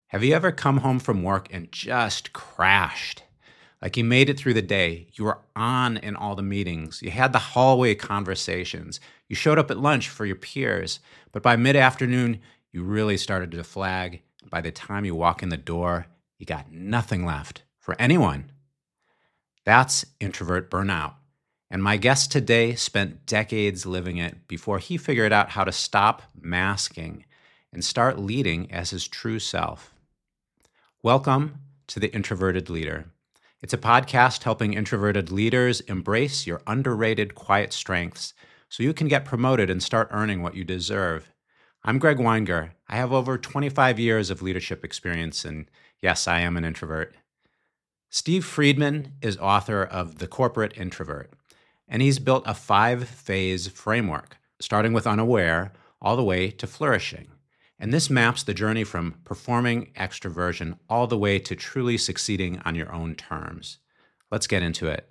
Have you ever come home from work and just crashed? Like you made it through the day, you were on in all the meetings, you had the hallway conversations, you showed up at lunch for your peers, but by mid afternoon, you really started to flag. By the time you walk in the door, you got nothing left for anyone. That's introvert burnout. And my guest today spent decades living it before he figured out how to stop masking and start leading as his true self. Welcome to The Introverted Leader. It's a podcast helping introverted leaders embrace your underrated quiet strengths so you can get promoted and start earning what you deserve. I'm Greg Weinger. I have over 25 years of leadership experience, and yes, I am an introvert. Steve Friedman is author of The Corporate Introvert, and he's built a 5-phase framework, starting with unaware all the way to flourishing. And this maps the journey from performing extroversion all the way to truly succeeding on your own terms. Let's get into it.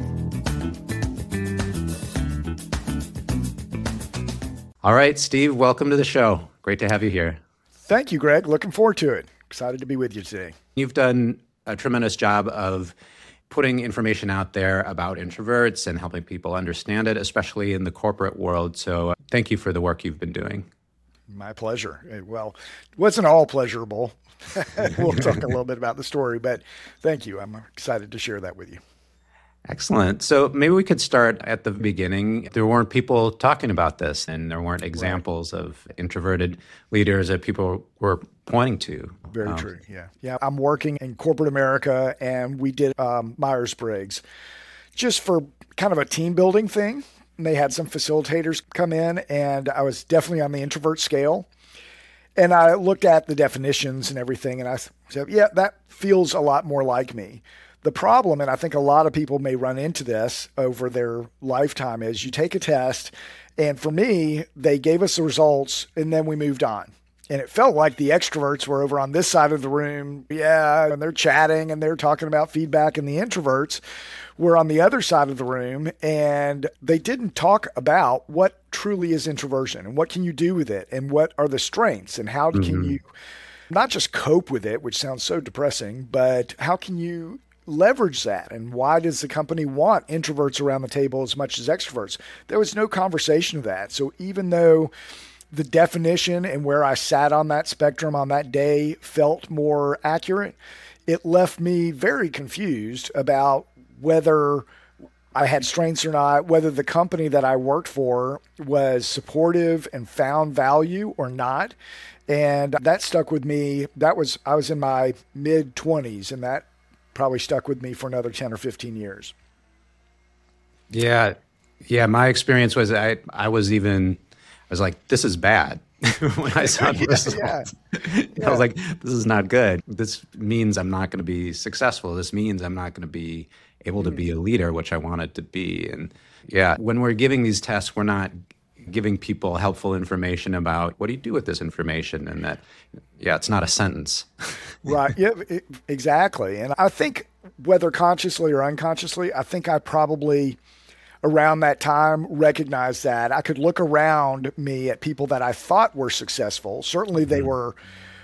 All right, Steve, welcome to the show. Great to have you here. Thank you, Greg. Looking forward to it. Excited to be with you today. You've done a tremendous job of putting information out there about introverts and helping people understand it, especially in the corporate world. So thank you for the work you've been doing. My pleasure. Well, it wasn't all pleasurable. We'll talk a little bit about the story, but thank you. I'm excited to share that with you. Excellent. So maybe we could start at the beginning. There weren't people talking about this, and there weren't examples of introverted leaders that people were pointing to. Very true. Yeah. I'm working in corporate America, and we did Myers-Briggs just for kind of a team building thing. And they had some facilitators come in, and I was definitely on the introvert scale. And I looked at the definitions and everything, and I said, yeah, that feels a lot more like me. The problem, and I think a lot of people may run into this over their lifetime, is you take a test, and for me, they gave us the results, and then we moved on. And it felt like the extroverts were over on this side of the room, and they're chatting, and they're talking about feedback, and the introverts were on the other side of the room, and they didn't talk about what truly is introversion, and what can you do with it, and what are the strengths, and how can you not just cope with it, which sounds so depressing, but how can you leverage that? And why does the company want introverts around the table as much as extroverts? There was no conversation of that. So even though the definition and where I sat on that spectrum on that day felt more accurate, it left me very confused about whether I had strengths or not, whether the company that I worked for was supportive and found value or not. And that stuck with me. I was in my mid-20s, and that probably stuck with me for another 10 or 15 years. Yeah. My experience was I was like, this is bad when I saw the results. I was like, this is not good. This means I'm not going to be successful. This means I'm not going to be able to be a leader, which I wanted to be. And when we're giving these tests, we're not giving people helpful information about what do you do with this information, and that, it's not a sentence. Right. Yeah, exactly. And I think whether consciously or unconsciously, I think I probably around that time recognized that. I could look around me at people that I thought were successful. Certainly they were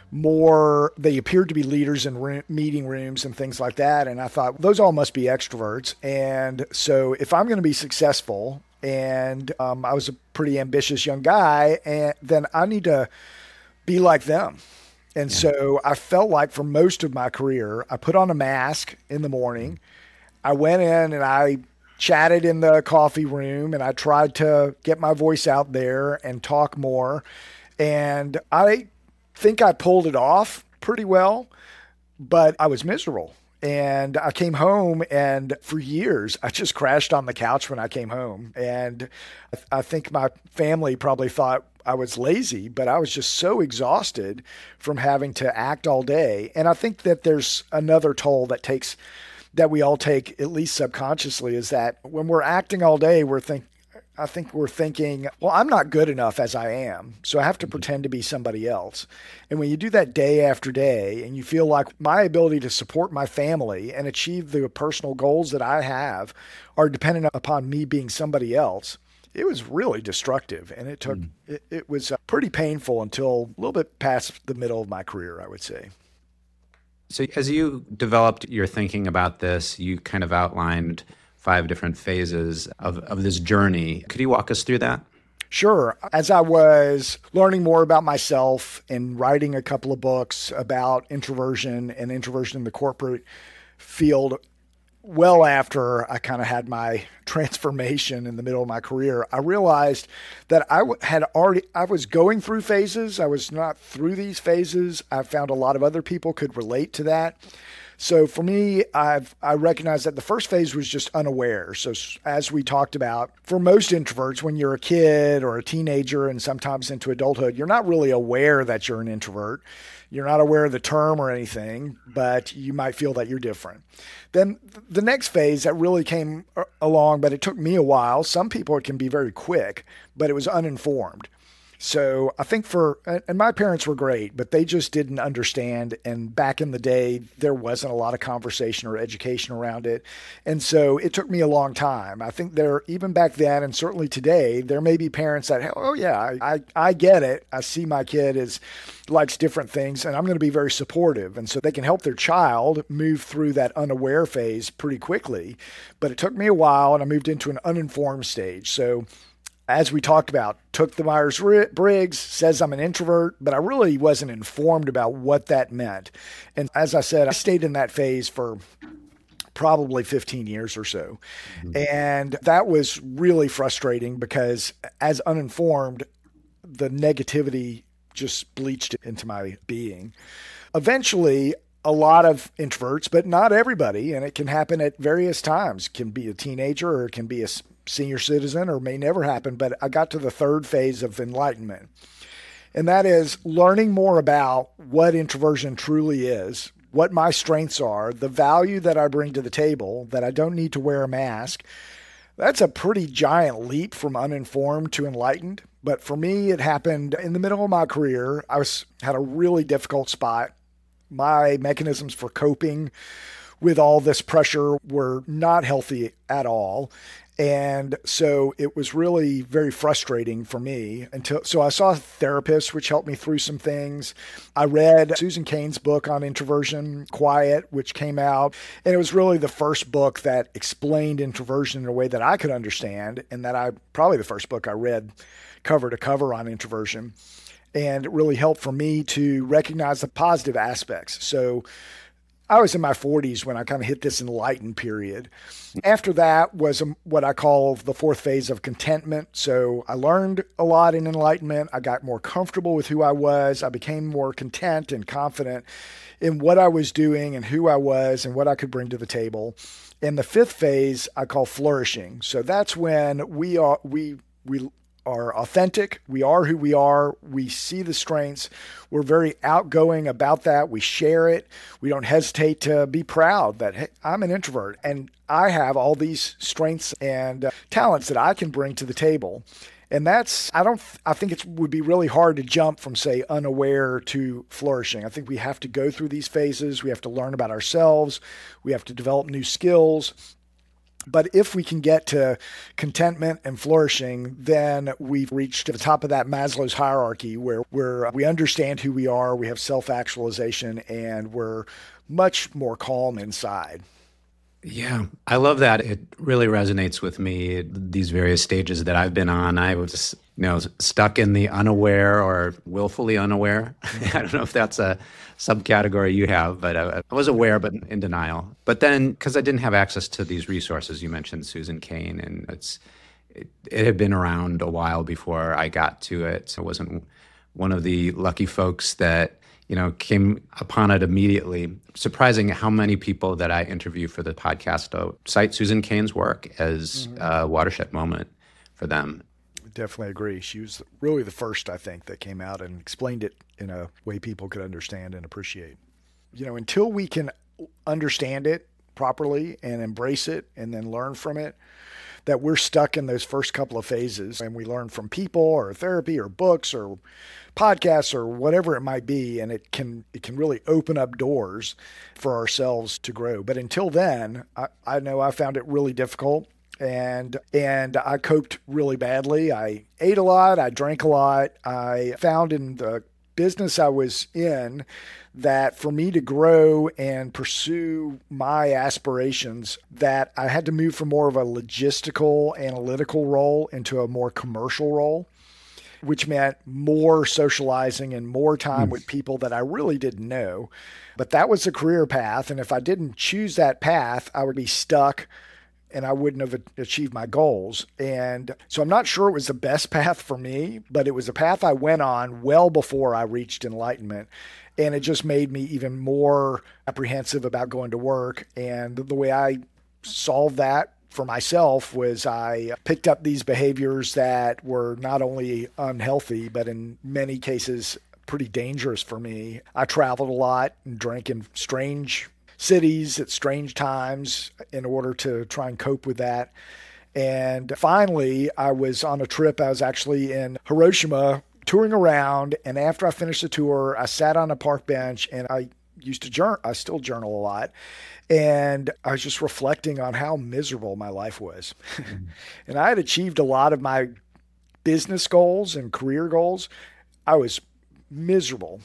they appeared to be leaders in meeting rooms and things like that. And I thought those all must be extroverts. And so if I'm going to be successful, and I was a pretty ambitious young guy, and then I need to be like them. And so I felt like for most of my career, I put on a mask in the morning. I went in and I chatted in the coffee room, and I tried to get my voice out there and talk more. And I think I pulled it off pretty well, but I was miserable. And I came home, and for years, I just crashed on the couch when I came home. And I think my family probably thought I was lazy, but I was just so exhausted from having to act all day. And I think that there's another toll that we all take, at least subconsciously, is that when we're acting all day, I think we're thinking, well, I'm not good enough as I am, so I have to pretend to be somebody else. And when you do that day after day, and you feel like my ability to support my family and achieve the personal goals that I have are dependent upon me being somebody else, it was really destructive. And it was pretty painful until a little bit past the middle of my career, I would say. So as you developed your thinking about this, you kind of outlined 5 different phases of this journey. Could you walk us through that? Sure. As I was learning more about myself and writing a couple of books about introversion and introversion in the corporate field, well after I kind of had my transformation in the middle of my career, I realized that I was going through phases. I was not through these phases. I found a lot of other people could relate to that. So for me, I recognized that the first phase was just unaware. So as we talked about, for most introverts, when you're a kid or a teenager and sometimes into adulthood, you're not really aware that you're an introvert. You're not aware of the term or anything, but you might feel that you're different. Then the next phase that really came along, but it took me a while. Some people, it can be very quick, but it was uninformed. So I think and my parents were great, but they just didn't understand. And back in the day, there wasn't a lot of conversation or education around it. And so it took me a long time. I think even back then, and certainly today, there may be parents that, oh yeah, I get it. I see my kid likes different things and I'm going to be very supportive. And so they can help their child move through that unaware phase pretty quickly. But it took me a while and I moved into an uninformed stage. So as we talked about, took the Myers-Briggs, says I'm an introvert, but I really wasn't informed about what that meant. And as I said, I stayed in that phase for probably 15 years or so. Mm-hmm. And that was really frustrating because as uninformed, the negativity just bleached into my being. Eventually, a lot of introverts, but not everybody, and it can happen at various times. It can be a teenager or it can be a senior citizen or may never happen, but I got to the third phase of enlightenment. And that is learning more about what introversion truly is, what my strengths are, the value that I bring to the table, that I don't need to wear a mask. That's a pretty giant leap from uninformed to enlightened. But for me, it happened in the middle of my career. Had a really difficult spot. My mechanisms for coping with all this pressure were not healthy at all. And so it was really very frustrating for me so I saw a therapist, which helped me through some things. I read Susan Cain's book on introversion, Quiet, which came out. And it was really the first book that explained introversion in a way that I could understand. And probably the first book I read cover to cover on introversion. And it really helped for me to recognize the positive aspects. So I was in my 40s when I kind of hit this enlightened period. After that was what I call the fourth phase of contentment. So I learned a lot in enlightenment. I got more comfortable with who I was. I became more content and confident in what I was doing and who I was and what I could bring to the table. And the fifth phase I call flourishing. So that's when we are authentic. We are who we are. We see the strengths. We're very outgoing about that. We share it. We don't hesitate to be proud that, hey, I'm an introvert and I have all these strengths and talents that I can bring to the table. And I think it would be really hard to jump from, say, unaware to flourishing. I think we have to go through these phases. We have to learn about ourselves. We have to develop new skills. But if we can get to contentment and flourishing, then we've reached the top of that Maslow's hierarchy where we understand who we are, we have self-actualization, and we're much more calm inside. Yeah, I love that. It really resonates with me, these various stages that I've been on. I was, stuck in the unaware or willfully unaware. I don't know if that's a subcategory you have, but I was aware but in denial. But then, because I didn't have access to these resources, you mentioned Susan Cain, and it had been around a while before I got to it. So I wasn't one of the lucky folks that came upon it immediately. Surprising how many people that I interview for the podcast cite Susan Cain's work as a watershed moment for them. Definitely agree. She was really the first, I think, that came out and explained it in a way people could understand and appreciate. Until we can understand it properly and embrace it and then learn from it, that we're stuck in those first couple of phases, and we learn from people or therapy or books or podcasts or whatever it might be, and it can really open up doors for ourselves to grow. But until then, I know I found it really difficult, and I coped really badly. I ate a lot, I drank a lot. I found in the business I was in that for me to grow and pursue my aspirations, that I had to move from more of a logistical, analytical role into a more commercial role, which meant more socializing and more time with people that I really didn't know. But that was a career path. And if I didn't choose that path, I would be stuck and I wouldn't have achieved my goals. And so I'm not sure it was the best path for me, but it was a path I went on well before I reached enlightenment. And it just made me even more apprehensive about going to work. And the way I solved that for myself was I picked up these behaviors that were not only unhealthy, but in many cases pretty dangerous for me. I traveled a lot and drank in strange cities at strange times in order to try and cope with that. And finally, I was on a trip. I was actually in Hiroshima touring around. And after I finished the tour, I sat on a park bench and I used to journal. I still journal a lot. And I was just reflecting on how miserable my life was. And I had achieved a lot of my business goals and career goals. I was miserable.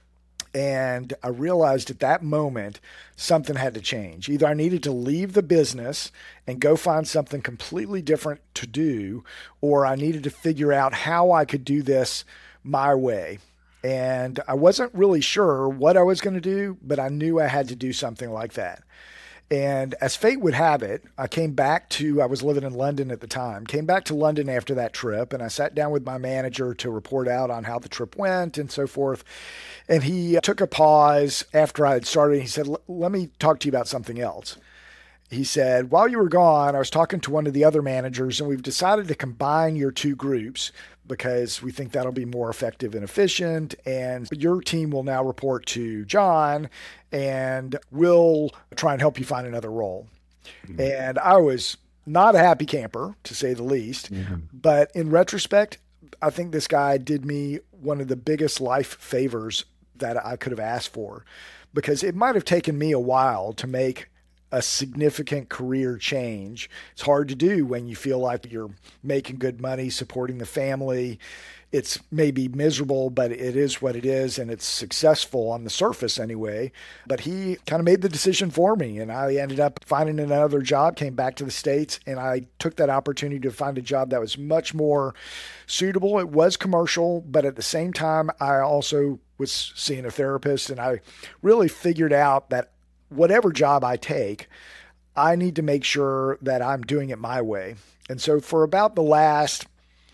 And I realized at that moment, something had to change. Either I needed to leave the business and go find something completely different to do, or I needed to figure out how I could do this my way. And I wasn't really sure what I was going to do, but I knew I had to do something like that. And as fate would have it, I was living in London at the time, came back to London after that trip, and I sat down with my manager to report out on how the trip went and so forth. And he took a pause after I had started. He said, let me talk to you about something else. He said, while you were gone, I was talking to one of the other managers, and we've decided to combine your two groups because we think that'll be more effective and efficient. And your team will now report to John, and we'll try and help you find another role. Mm-hmm. And I was not a happy camper, to say the least. Mm-hmm. But in retrospect, I think this guy did me one of the biggest life favors that I could have asked for, because it might have taken me a while to make a significant career change. It's hard to do when you feel like you're making good money, supporting the family. It's maybe miserable, but it is what it is, and it's successful on the surface anyway. But he kind of made the decision for me, and I ended up finding another job, came back to the States, and I took that opportunity to find a job that was much more suitable. It was commercial, but at the same time, I also was seeing a therapist, and I really figured out that whatever job I take, I need to make sure that I'm doing it my way. And so for about the last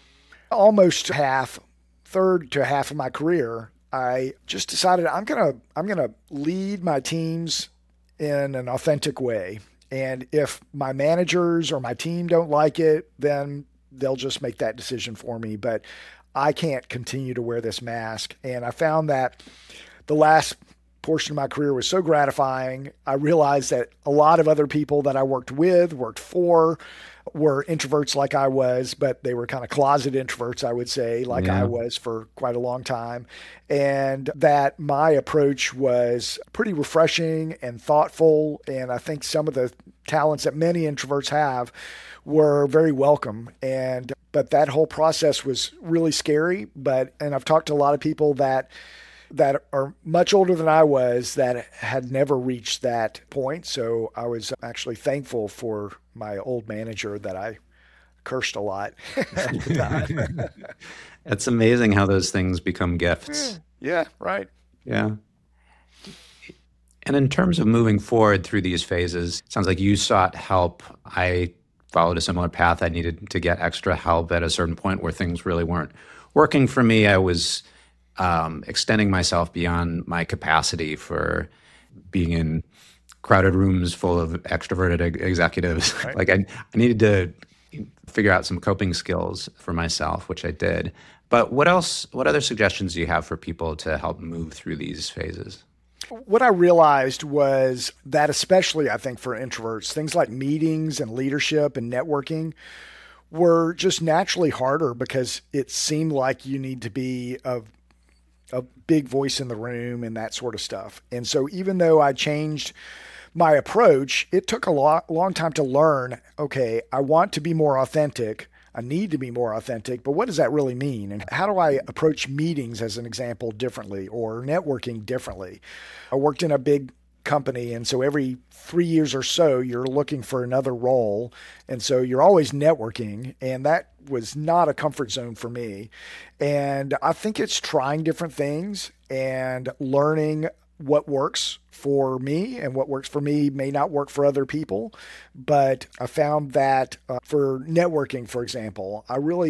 almost third to half of my career, I just decided I'm gonna lead my teams in an authentic way. And if my managers or my team don't like it, then they'll just make that decision for me. But I can't continue to wear this mask. And I found that the last portion of my career was so gratifying. I realized that a lot of other people that I worked for, were introverts like I was, but they were kind of closet introverts, I would say, like I was for quite a long time. And that my approach was pretty refreshing and thoughtful. And I think some of the talents that many introverts have were very welcome. But that whole process was really scary. And I've talked to a lot of people that are much older than I was that had never reached that point. So I was actually thankful for my old manager that I cursed a lot at the time. It's amazing how those things become gifts. Yeah, right. Yeah. And in terms of moving forward through these phases, it sounds like you sought help. I followed a similar path. I needed to get extra help at a certain point where things really weren't working for me. I was extending myself beyond my capacity for being in crowded rooms full of extroverted executives. Right. Like I needed to figure out some coping skills for myself, which I did. But what other suggestions do you have for people to help move through these phases? What I realized was that, especially I think for introverts, things like meetings and leadership and networking were just naturally harder because it seemed like you need to be a big voice in the room and that sort of stuff. And so even though I changed my approach, it took a long time to learn, okay, I want to be more authentic. I need to be more authentic, but what does that really mean? And how do I approach meetings, as an example, differently, or networking differently? I worked in a big company, and so every 3 years or so, you're looking for another role. And so you're always networking, and that was not a comfort zone for me. And I think it's trying different things and learning what works for me, and what works for me may not work for other people. But I found that for networking, for example,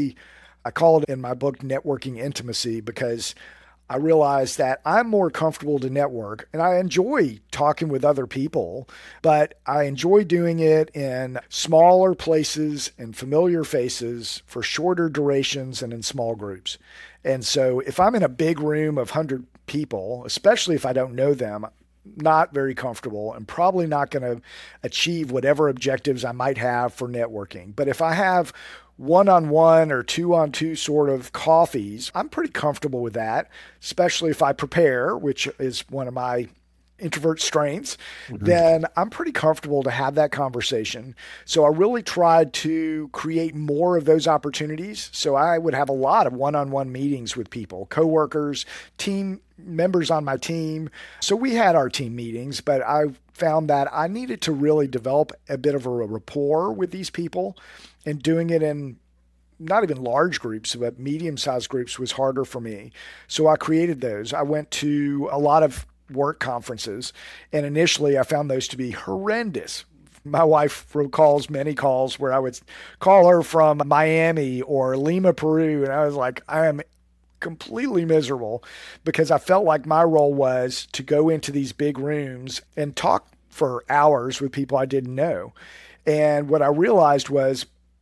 I call it in my book networking intimacy, because I realized that I'm more comfortable to network, and I enjoy talking with other people, but I enjoy doing it in smaller places and familiar faces for shorter durations and in small groups. And so if I'm in a big room of 100 people, especially if I don't know them, not very comfortable and probably not going to achieve whatever objectives I might have for networking. But if I have one-on-one or two-on-two sort of coffees, I'm pretty comfortable with that, especially if I prepare, which is one of my introvert strengths, then I'm pretty comfortable to have that conversation. So I really tried to create more of those opportunities. So I would have a lot of one-on-one meetings with people, coworkers, team members on my team. So we had our team meetings, but I found that I needed to really develop a bit of a rapport with these people, and doing it in not even large groups, but medium-sized groups was harder for me. So I created those. I went to a lot of work conferences, and initially I found those to be horrendous. My wife recalls many calls where I would call her from Miami or Lima, Peru, and I was like, I am completely miserable, because I felt like my role was to go into these big rooms and talk for hours with people I didn't know. And what I realized was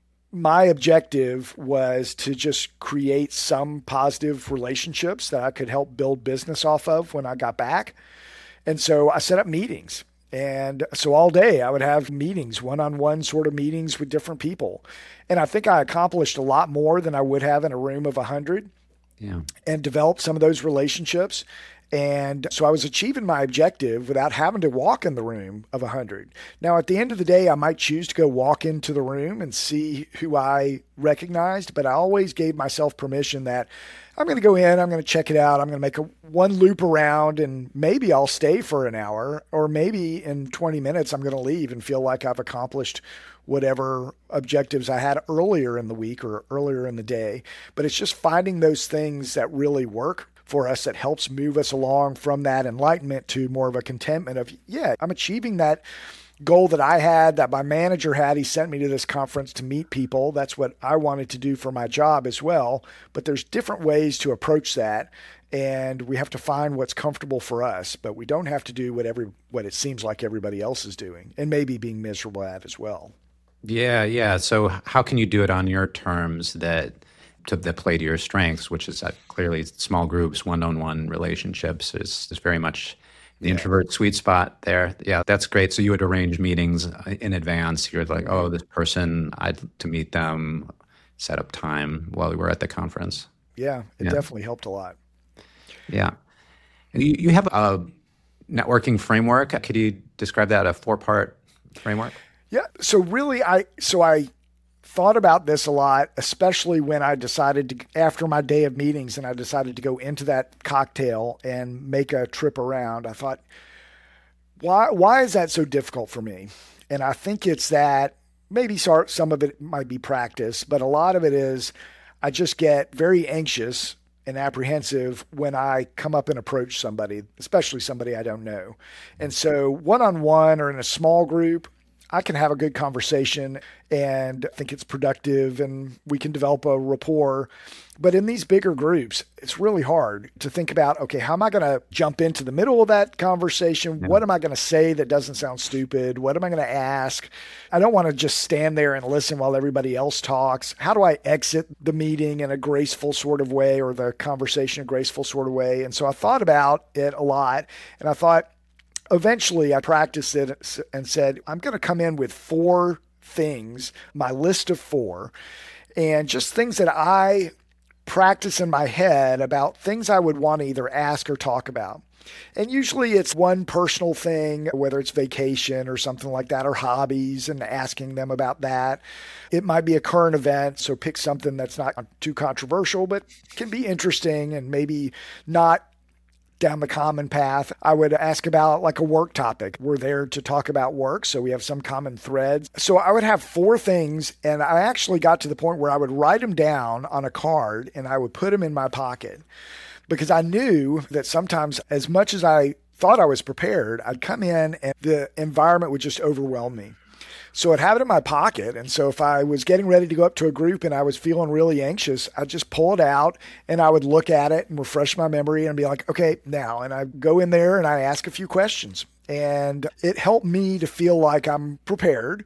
my objective was to just create some positive relationships that I could help build business off of when I got back. And so I set up meetings. And so all day I would have meetings, one-on-one sort of meetings with different people. And I think I accomplished a lot more than I would have in a room of 100, and developed some of those relationships. And so I was achieving my objective without having to walk in the room of 100. Now, at the end of the day, I might choose to go walk into the room and see who I recognized, but I always gave myself permission that I'm going to go in, I'm going to check it out, I'm going to make one loop around, and maybe I'll stay for an hour, or maybe in 20 minutes I'm going to leave and feel like I've accomplished whatever objectives I had earlier in the week or earlier in the day. But it's just finding those things that really work for us, that helps move us along from that enlightenment to more of a contentment of, yeah, I'm achieving that goal that I had, that my manager had. He sent me to this conference to meet people. That's what I wanted to do for my job as well. But there's different ways to approach that. And we have to find what's comfortable for us, but we don't have to do what it seems like everybody else is doing, and maybe being miserable at as well. Yeah. So how can you do it on your terms that play to your strengths, which is clearly small groups, one-on-one relationships is very much the introvert sweet spot there. Yeah, that's great. So you would arrange meetings in advance. You're like, oh, this person, I'd to meet them, set up time while we were at the conference. Yeah, it definitely helped a lot. Yeah. And you have a networking framework. Could you describe that, a 4-part framework? Yeah. So really, I thought about this a lot, especially when I decided to, after my day of meetings, and I decided to go into that cocktail and make a trip around. I thought, why is that so difficult for me? And I think it's that maybe some of it might be practice, but a lot of it is I just get very anxious and apprehensive when I come up and approach somebody, especially somebody I don't know. And so one-on-one or in a small group, I can have a good conversation and think it's productive and we can develop a rapport. But in these bigger groups, it's really hard to think about, okay, how am I going to jump into the middle of that conversation? Yeah. What am I going to say that doesn't sound stupid? What am I going to ask? I don't want to just stand there and listen while everybody else talks. How do I exit the meeting in a graceful sort of way, or the conversation in a graceful sort of way? And so I thought about it a lot, and I thought, eventually, I practiced it and said, I'm going to come in with 4 things, my list of 4, and just things that I practice in my head about things I would want to either ask or talk about. And usually it's one personal thing, whether it's vacation or something like that, or hobbies, and asking them about that. It might be a current event, so pick something that's not too controversial, but can be interesting and maybe not down the common path. I would ask about like a work topic. We're there to talk about work, so we have some common threads. So I would have 4 things, and I actually got to the point where I would write them down on a card and I would put them in my pocket, because I knew that sometimes, as much as I thought I was prepared, I'd come in and the environment would just overwhelm me. So I'd have it in my pocket. And so if I was getting ready to go up to a group and I was feeling really anxious, I'd just pull it out and I would look at it and refresh my memory and be like, okay, now. And I go in there and I ask a few questions. And it helped me to feel like I'm prepared.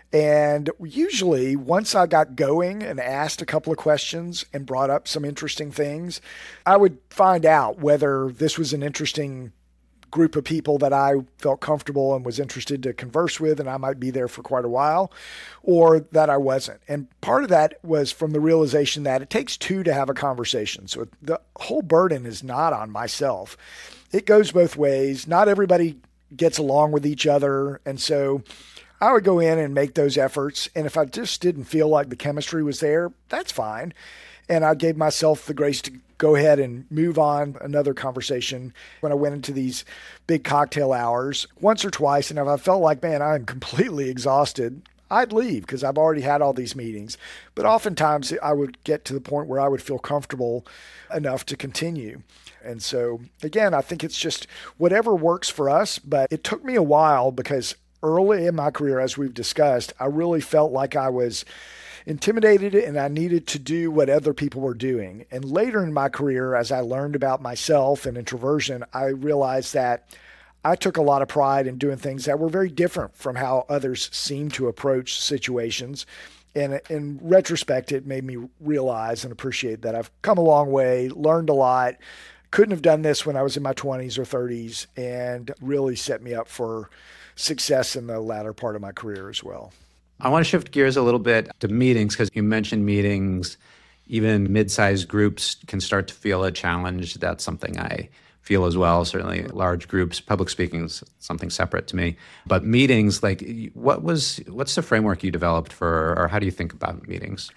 And usually once I got going and asked a couple of questions and brought up some interesting things, I would find out whether this was an interesting group of people that I felt comfortable and was interested to converse with, and I might be there for quite a while, or that I wasn't. And part of that was from the realization that it takes 2 to have a conversation. So the whole burden is not on myself. It goes both ways. Not everybody gets along with each other. And so I would go in and make those efforts. And if I just didn't feel like the chemistry was there, that's fine. And I gave myself the grace to go ahead and move on another conversation when I went into these big cocktail hours once or twice. And if I felt like, man, I'm completely exhausted, I'd leave because I've already had all these meetings. But oftentimes I would get to the point where I would feel comfortable enough to continue. And so, again, I think it's just whatever works for us. But it took me a while because early in my career, as we've discussed, I really felt like I was intimidated and I needed to do what other people were doing. And later in my career, as I learned about myself and introversion, I realized that I took a lot of pride in doing things that were very different from how others seem to approach situations. And in retrospect, it made me realize and appreciate that I've come a long way, learned a lot, couldn't have done this when I was in my 20s or 30s, and really set me up for success in the latter part of my career as well. I want to shift gears a little bit to meetings, because you mentioned meetings. Even mid-sized groups can start to feel a challenge. That's something I feel as well. Certainly large groups, public speaking is something separate to me. But meetings, like what's the framework you developed for, or how do you think about meetings?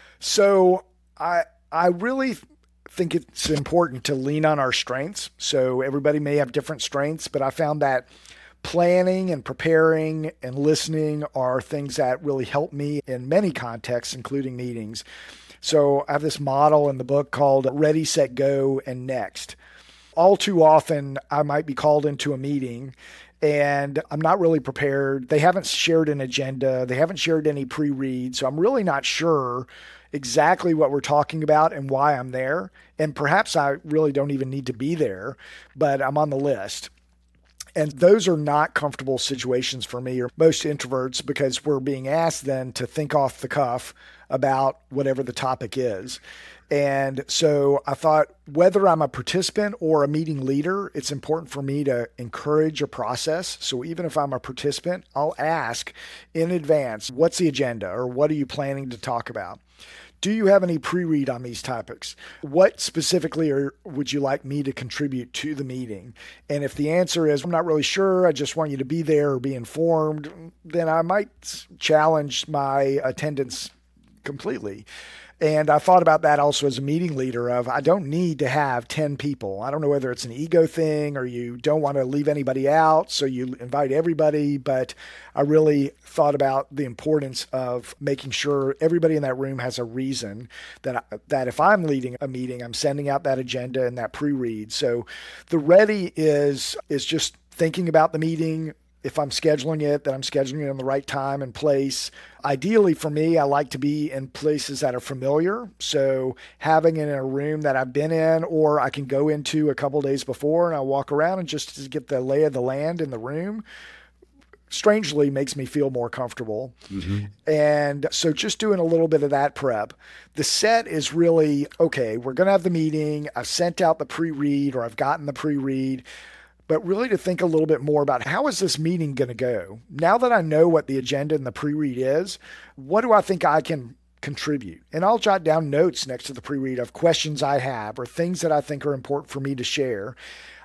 So I really think it's important to lean on our strengths. So everybody may have different strengths, but I found that planning and preparing and listening are things that really help me in many contexts, including meetings. So I have this model in the book called Ready, Set, Go, and Next. All too often, I might be called into a meeting and I'm not really prepared. They haven't shared an agenda. They haven't shared any pre-read. So I'm really not sure exactly what we're talking about and why I'm there. And perhaps I really don't even need to be there, but I'm on the list. And those are not comfortable situations for me or most introverts, because we're being asked then to think off the cuff about whatever the topic is. And so I thought, whether I'm a participant or a meeting leader, it's important for me to encourage a process. So even if I'm a participant, I'll ask in advance, what's the agenda, or what are you planning to talk about? Do you have any pre-read on these topics? What specifically would you like me to contribute to the meeting? And if the answer is, I'm not really sure, I just want you to be there or be informed, then I might challenge my attendance completely. And I thought about that also as a meeting leader of, I don't need to have 10 people. I don't know whether it's an ego thing or you don't want to leave anybody out, so you invite everybody. But I really thought about the importance of making sure everybody in that room has a reason that if I'm leading a meeting, I'm sending out that agenda and that pre-read. So the ready is just thinking about the meeting. If I'm scheduling it, that I'm scheduling it in the right time and place. Ideally for me, I like to be in places that are familiar. So having it in a room that I've been in, or I can go into a couple days before and I'll walk around and just to get the lay of the land in the room, strangely makes me feel more comfortable. Mm-hmm. And so just doing a little bit of that prep. The set is really, okay, we're going to have the meeting. I've sent out the pre-read, or I've gotten the pre-read. But really to think a little bit more about, how is this meeting going to go? Now that I know what the agenda and the pre-read is, what do I think I can contribute? And I'll jot down notes next to the pre-read of questions I have or things that I think are important for me to share.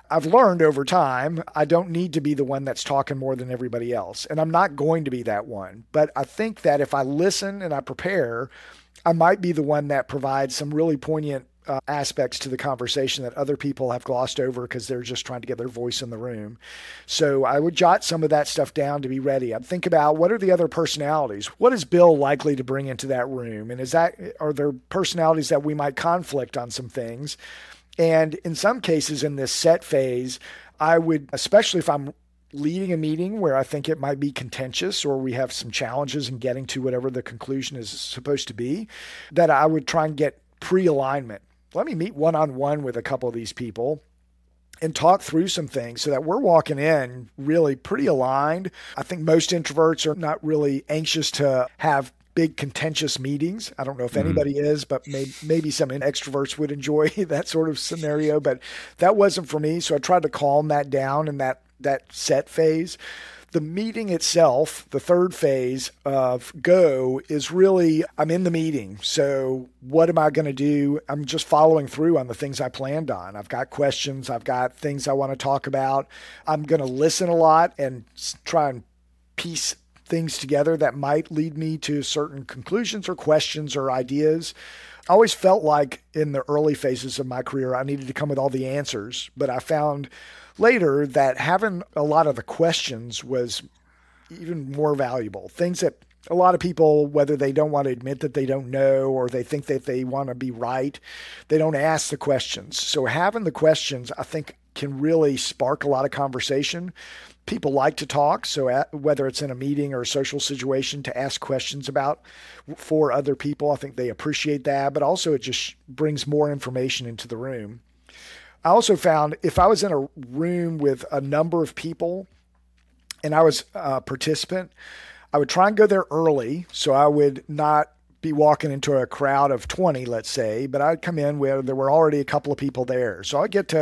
I've learned over time, I don't need to be the one that's talking more than everybody else. And I'm not going to be that one. But I think that if I listen and I prepare, I might be the one that provides some really poignant aspects to the conversation that other people have glossed over because they're just trying to get their voice in the room. So I would jot some of that stuff down to be ready. I'd think about what are the other personalities? What is Bill likely to bring into that room? And are there personalities that we might conflict on some things? And in some cases in this set phase, I would, especially if I'm leading a meeting where I think it might be contentious or we have some challenges in getting to whatever the conclusion is supposed to be, that I would try and get pre-alignment. Let me meet one-on-one with a couple of these people and talk through some things so that we're walking in really pretty aligned. I think most introverts are not really anxious to have big contentious meetings. I don't know if anybody is, but maybe some extroverts would enjoy that sort of scenario, but that wasn't for me. So I tried to calm that down in that set phase. The meeting itself, the third phase of go, is really, I'm in the meeting. So what am I going to do? I'm just following through on the things I planned on. I've got questions. I've got things I want to talk about. I'm going to listen a lot and try and piece things together that might lead me to certain conclusions or questions or ideas. I always felt like in the early phases of my career, I needed to come with all the answers, but I found later that having a lot of the questions was even more valuable. Things that a lot of people, whether they don't want to admit that they don't know or they think that they want to be right, they don't ask the questions. So having the questions, I think, can really spark a lot of conversation. People like to talk, so whether it's in a meeting or a social situation, to ask questions for other people, I think they appreciate that, but also it just brings more information into the room. I also found if I was in a room with a number of people and I was a participant, I would try and go there early so I would not be walking into a crowd of 20, let's say, but I'd come in where there were already a couple of people there. So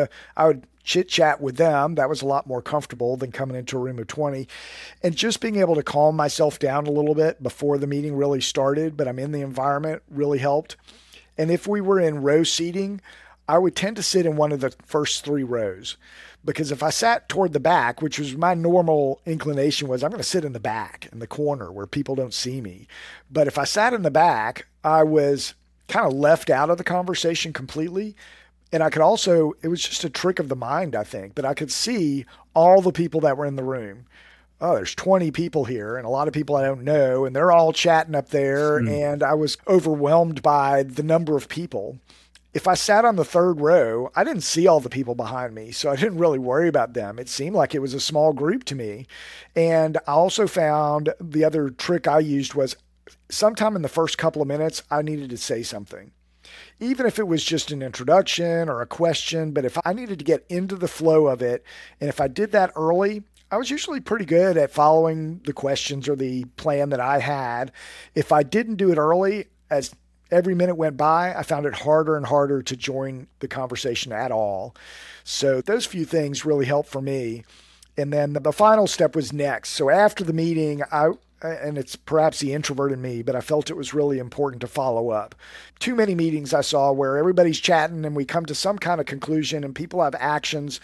I would chit chat with them. That was a lot more comfortable than coming into a room of 20 and just being able to calm myself down a little bit before the meeting really started, but I'm in the environment really helped. And if we were in row seating, I would tend to sit in one of the first 3 rows because if I sat toward the back, which was my normal inclination was I'm going to sit in the back in the corner where people don't see me. But if I sat in the back, I was kind of left out of the conversation completely. And I could also, it was just a trick of the mind, I think, but I could see all the people that were in the room. Oh, there's 20 people here and a lot of people I don't know, and they're all chatting up there. And I was overwhelmed by the number of people. If I sat on the third row, I didn't see all the people behind me, so I didn't really worry about them. It seemed like it was a small group to me. And I also found the other trick I used was sometime in the first couple of minutes, I needed to say something. Even if it was just an introduction or a question, but if I needed to get into the flow of it, and if I did that early, I was usually pretty good at following the questions or the plan that I had. If I didn't do it early, as every minute went by, I found it harder and harder to join the conversation at all. So those few things really helped for me. And then the final step was next. So after the meeting, and it's perhaps the introvert in me, but I felt it was really important to follow up. Too many meetings I saw where everybody's chatting and we come to some kind of conclusion and people have actions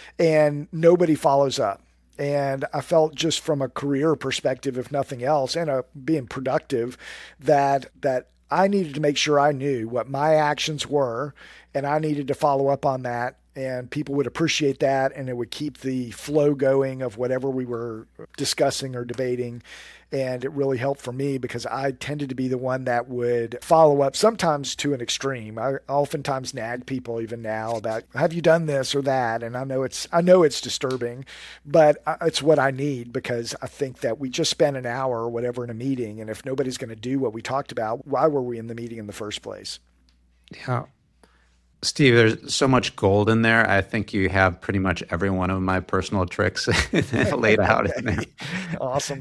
and nobody follows up. And I felt just from a career perspective, if nothing else, and being productive, that I needed to make sure I knew what my actions were, and I needed to follow up on that, and people would appreciate that, and it would keep the flow going of whatever we were discussing or debating. And it really helped for me because I tended to be the one that would follow up, sometimes to an extreme. I oftentimes nag people even now about, have you done this or that? And I know it's disturbing, but it's what I need because I think that we just spent an hour or whatever in a meeting. And if nobody's going to do what we talked about, why were we in the meeting in the first place? Yeah. Steve, there's so much gold in there. I think you have pretty much every one of my personal tricks laid out in there. Awesome.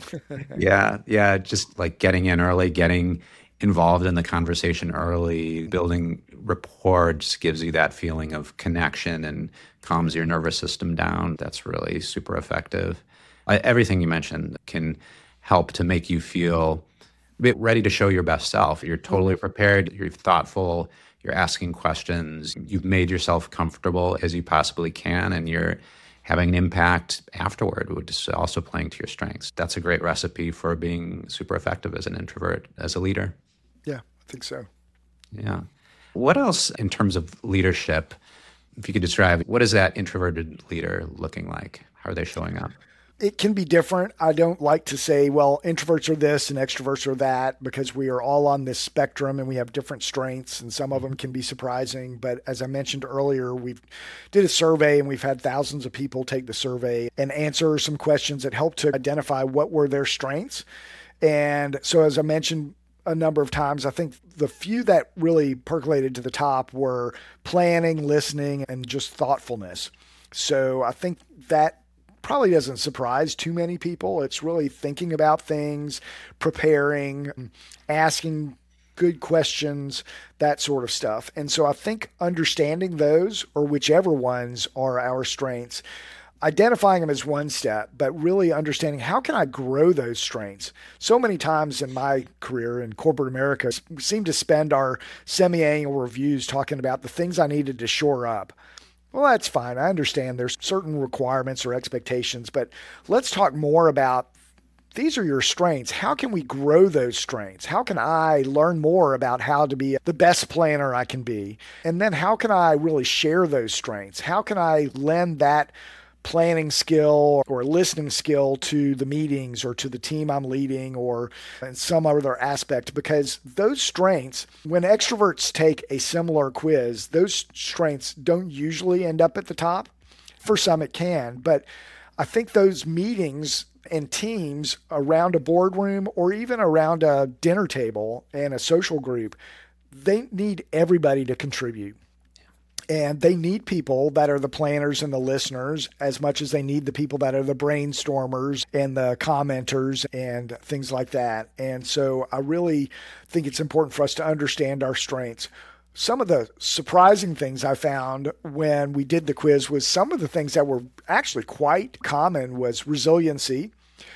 Yeah. Just like getting in early, getting involved in the conversation early, building rapport just gives you that feeling of connection and calms your nervous system down. That's really super effective. Everything you mentioned can help to make you feel a bit ready to show your best self. You're totally prepared. You're thoughtful. you're asking questions, you've made yourself comfortable as you possibly can, and you're having an impact afterward, which is also playing to your strengths. That's a great recipe for being super effective as an introvert, as a leader. Yeah, I think so. Yeah. What else in terms of leadership, if you could describe, what is that introverted leader looking like? How are they showing up? It can be different. I don't like to say, well, introverts are this and extroverts are that, because we are all on this spectrum and we have different strengths, and some of them can be surprising. But as I mentioned earlier, we did a survey and we've had thousands of people take the survey and answer some questions that help to identify what were their strengths. And so, as I mentioned a number of times, I think the few that really percolated to the top were planning, listening, and just thoughtfulness. So I think that probably doesn't surprise too many people. It's really thinking about things, preparing, asking good questions, that sort of stuff. And so I think understanding those, or whichever ones are our strengths, identifying them as one step, but really understanding how can I grow those strengths. So many times in my career in corporate America, we seem to spend our semi-annual reviews talking about the things I needed to shore up. Well, that's fine. I understand there's certain requirements or expectations, but let's talk more about these are your strengths. How can we grow those strengths? How can I learn more about how to be the best planner I can be? And then how can I really share those strengths? How can I lend that planning skill or listening skill to the meetings or to the team I'm leading or in some other aspect? Because those strengths, when extroverts take a similar quiz, those strengths don't usually end up at the top. For some it can, but I think those meetings and teams around a boardroom or even around a dinner table and a social group, they need everybody to contribute. And they need people that are the planners and the listeners as much as they need the people that are the brainstormers and the commenters and things like that. And so I really think it's important for us to understand our strengths. Some of the surprising things I found when we did the quiz was some of the things that were actually quite common was resiliency.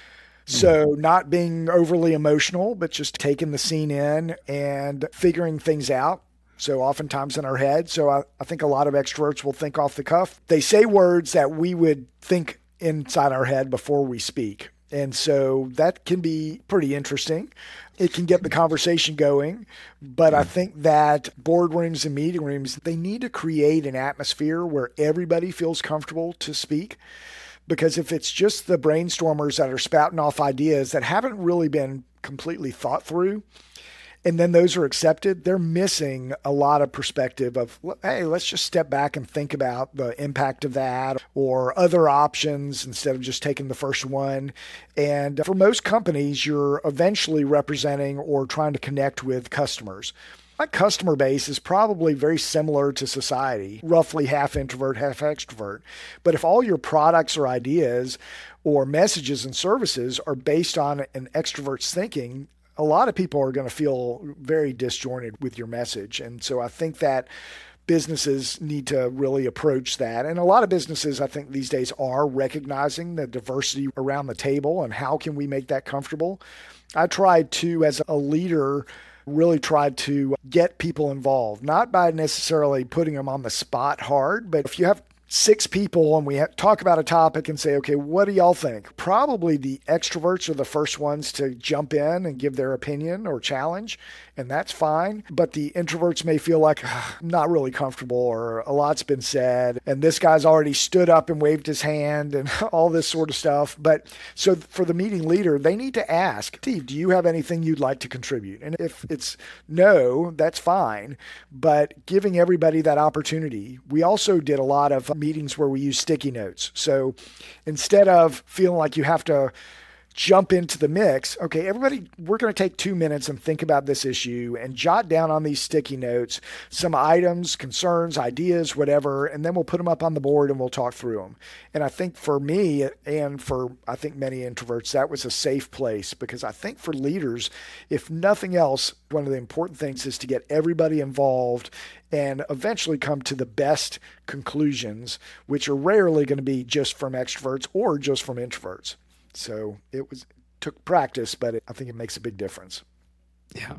So not being overly emotional, but just taking the scene in and figuring things out. So oftentimes in our head. So I think a lot of extroverts will think off the cuff. They say words that we would think inside our head before we speak. And so that can be pretty interesting. It can get the conversation going. But I think that boardrooms and meeting rooms, they need to create an atmosphere where everybody feels comfortable to speak. Because if it's just the brainstormers that are spouting off ideas that haven't really been completely thought through, and then those are accepted, they're missing a lot of perspective of, hey, let's just step back and think about the impact of that or other options instead of just taking the first one. And for most companies, you're eventually representing or trying to connect with customers. My customer base is probably very similar to society, roughly half introvert, half extrovert. But if all your products or ideas or messages and services are based on an extrovert's thinking, a lot of people are going to feel very disjointed with your message. And so I think that businesses need to really approach that. And a lot of businesses, I think these days, are recognizing the diversity around the table and how can we make that comfortable. I tried to, as a leader, really tried to get people involved, not by necessarily putting them on the spot hard, but if you have 6 people and we talk about a topic and say, okay, what do y'all think? Probably the extroverts are the first ones to jump in and give their opinion or challenge, and that's fine. But the introverts may feel like, I'm not really comfortable, or a lot's been said, and this guy's already stood up and waved his hand and all this sort of stuff. But so for the meeting leader, they need to ask, Steve, do you have anything you'd like to contribute? And if it's no, that's fine. But giving everybody that opportunity. We also did a lot of meetings where we use sticky notes. So instead of feeling like you have to jump into the mix, okay, everybody, we're going to take 2 minutes and think about this issue and jot down on these sticky notes some items, concerns, ideas, whatever, and then we'll put them up on the board and we'll talk through them. And I think for me and for, I think, many introverts, that was a safe place, because I think for leaders, if nothing else, one of the important things is to get everybody involved and eventually come to the best conclusions, which are rarely going to be just from extroverts or just from introverts. So it took practice, but I think it makes a big difference. Yeah.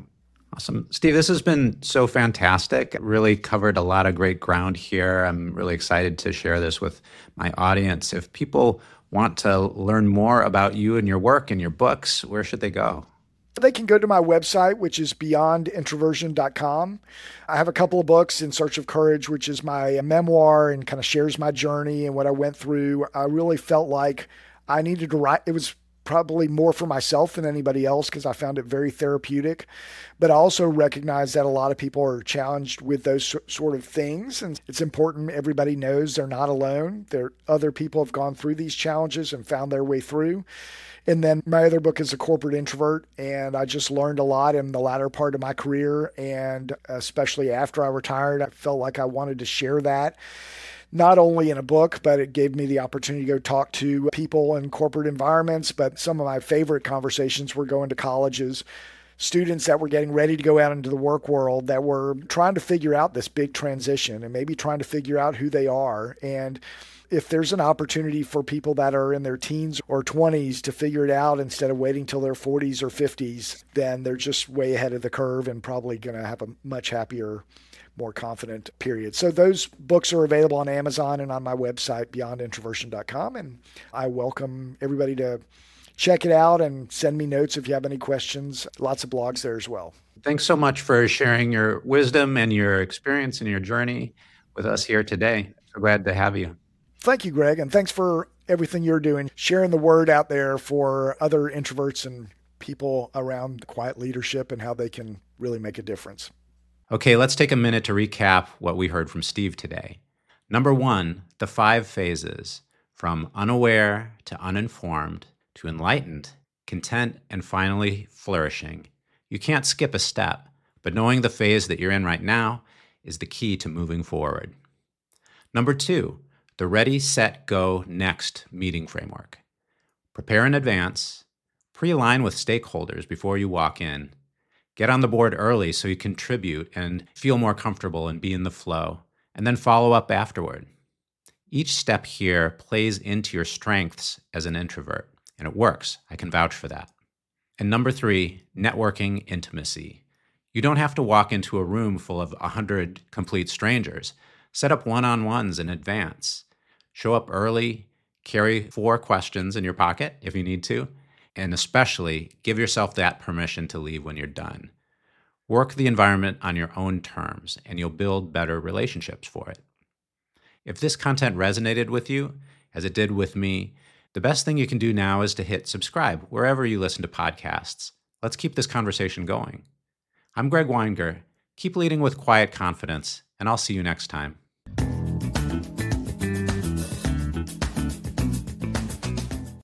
Awesome. Steve, this has been so fantastic. Really covered a lot of great ground here. I'm really excited to share this with my audience. If people want to learn more about you and your work and your books, where should they go? They can go to my website, which is beyondintroversion.com. I have a couple of books, In Search of Courage, which is my memoir and kind of shares my journey and what I went through. I really felt like I needed to write. It was probably more for myself than anybody else because I found it very therapeutic. But I also recognize that a lot of people are challenged with those sort of things. And it's important everybody knows they're not alone. Other people have gone through these challenges and found their way through. And then my other book is A Corporate Introvert, and I just learned a lot in the latter part of my career. And especially after I retired, I felt like I wanted to share that, not only in a book, but it gave me the opportunity to go talk to people in corporate environments. But some of my favorite conversations were going to colleges, students that were getting ready to go out into the work world that were trying to figure out this big transition and maybe trying to figure out who they are. And if there's an opportunity for people that are in their teens or 20s to figure it out instead of waiting till their 40s or 50s, then they're just way ahead of the curve and probably going to have a much happier, more confident period. So those books are available on Amazon and on my website, beyondintroversion.com. And I welcome everybody to check it out and send me notes if you have any questions. Lots of blogs there as well. Thanks so much for sharing your wisdom and your experience and your journey with us here today. So glad to have you. Thank you, Greg, and thanks for everything you're doing, sharing the word out there for other introverts and people around quiet leadership and how they can really make a difference. Okay, let's take a minute to recap what we heard from Steve today. Number 1, the 5 phases, from unaware to uninformed to enlightened, content, and finally flourishing. You can't skip a step, but knowing the phase that you're in right now is the key to moving forward. Number 2, the Ready, Set, Go, Next meeting framework. Prepare in advance, pre-align with stakeholders before you walk in, get on the board early so you contribute and feel more comfortable and be in the flow, and then follow up afterward. Each step here plays into your strengths as an introvert, and it works. I can vouch for that. And number 3, networking intimacy. You don't have to walk into a room full of 100 complete strangers. Set up one-on-ones in advance. Show up early, carry 4 questions in your pocket if you need to, and especially give yourself that permission to leave when you're done. Work the environment on your own terms, and you'll build better relationships for it. If this content resonated with you, as it did with me, the best thing you can do now is to hit subscribe wherever you listen to podcasts. Let's keep this conversation going. I'm Greg Weinger. Keep leading with quiet confidence, and I'll see you next time.